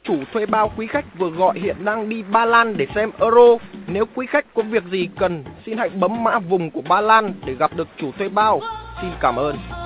chủ thuê bao quý khách vừa gọi hiện đang đi Ba Lan để xem Euro. Nếu quý khách có việc gì cần, xin hãy bấm mã vùng của Ba Lan để gặp được chủ thuê bao. Xin cảm ơn.